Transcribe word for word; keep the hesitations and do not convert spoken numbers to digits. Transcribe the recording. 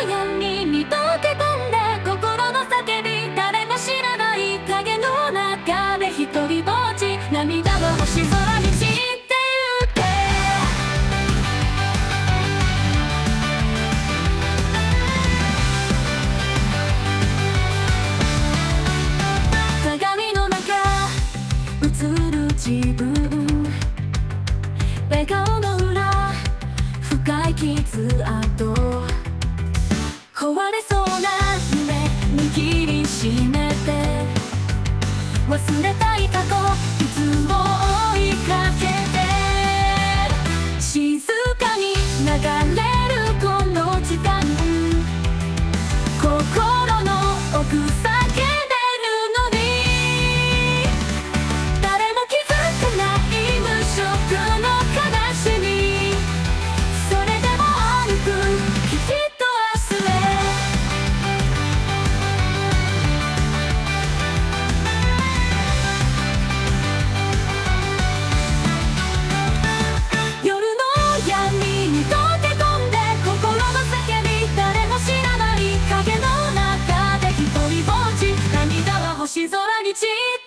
闇に溶け込んで心の叫び、誰も知らない影の中で一人ぼっち、涙は星空に散ってゆけ。鏡の中映る自分、笑顔の裏深い傷跡、壊れそうな夢握りしめて、忘れたい過去いつも追いかけて、静かに流れるこの時間、心の奥叫んでるのに、誰も気づかない無色の悲しみ、それでも歩くきっと明日へ。夜の闇に溶け込んで心の叫び、誰も知らない影の中で一人ぼっち、涙は星空に散って